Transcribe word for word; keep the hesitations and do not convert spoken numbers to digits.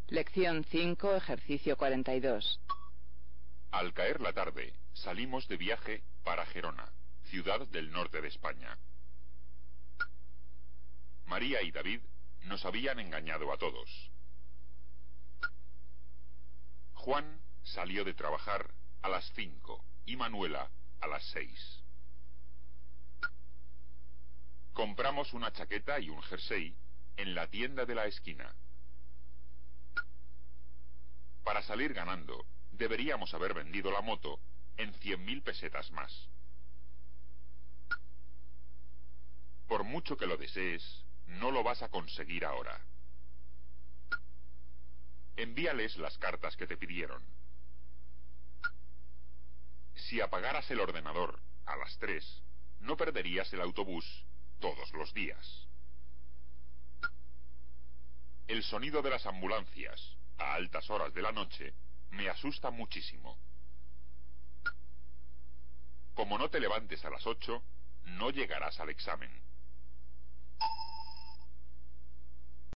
Lección cinco, ejercicio cuarenta y dos. Al caer la tarde, salimos de viaje para Gerona, ciudad del norte de España. María y David nos habían engañado a todos. Juan salió de trabajar a las cinco y Manuela a las seis. Compramos una chaqueta y un jersey en la tienda de la esquina. Para salir ganando, deberíamos haber vendido la moto en cien mil pesetas más. Por mucho que lo desees, no lo vas a conseguir ahora. Envíales las cartas que te pidieron. Si apagaras el ordenador a las tres, no perderías el autobús todos los días. El sonido de las ambulancias a altas horas de la noche me asusta muchísimo. Como no te levantes a las ocho, no llegarás al examen.